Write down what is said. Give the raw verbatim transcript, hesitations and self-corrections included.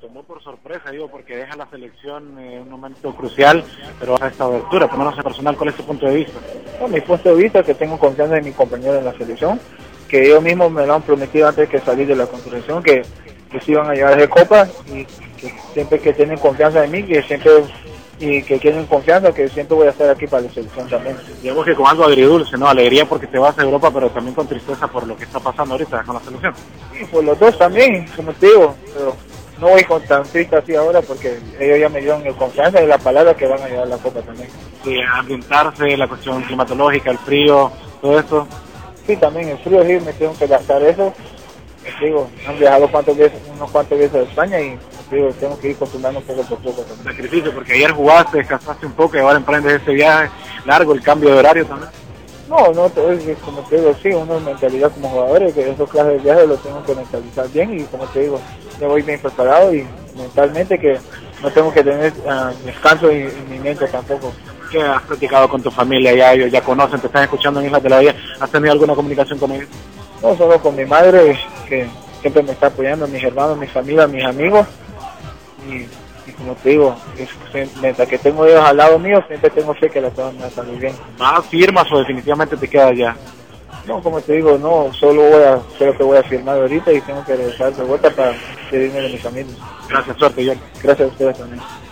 tomó por sorpresa, digo, porque deja la selección en eh, un momento crucial, pero a esta abertura, por lo menos en personal, ¿cuál es tu punto de vista? Bueno, mi punto de vista es que tengo confianza en mis compañeros en la selección, que ellos mismos me lo han prometido antes de que salir de la construcción, que, que sí iban a llevar de copa, y que siempre que tienen confianza en mí, que siempre y que tienen confianza, que siempre voy a estar aquí para la selección también. Digamos que con algo agridulce, ¿no? Alegría porque te vas a Europa, pero también con tristeza por lo que está pasando ahorita con la selección. Sí, por los dos también, como te digo, pero no voy con tan triste así ahora porque ellos ya me dieron confianza y la palabra que van a llevar la copa también. Sí, ambientarse, la cuestión climatológica, el frío, todo esto. Sí, también el frío, sí, me tengo que adaptar eso. Te digo, han viajado cuantas veces, unos cuantos veces a España y te digo, tengo que ir acostumbrando poco por poco también. Sacrificio, porque ayer jugaste, descansaste un poco y ahora emprendes este viaje largo, el cambio de horario también. No, no, es como te digo, sí, uno mentalidad como jugador, que esos clases de viajes los tengo que mentalizar bien y como te digo, ya voy bien preparado y mentalmente que no tengo que tener uh, descanso en, en mi mente tampoco. ¿Qué has platicado con tu familia? Ya ellos ya conocen, te están escuchando en Islas de la Vida. ¿Has tenido alguna comunicación con ellos? No, solo con mi madre, que siempre me está apoyando, mis hermanos, mi familia, mis amigos. Y, y como te digo, es, mientras que tengo ellos al lado mío, siempre tengo fe que las cosas van a salir bien. ¿Más firmas o definitivamente te quedas ya? No, como te digo, no, solo voy a, creo que voy a firmar ahorita y tengo que regresar de vuelta para despedirme de mi familia. Gracias, suerte, John. Gracias a ustedes también.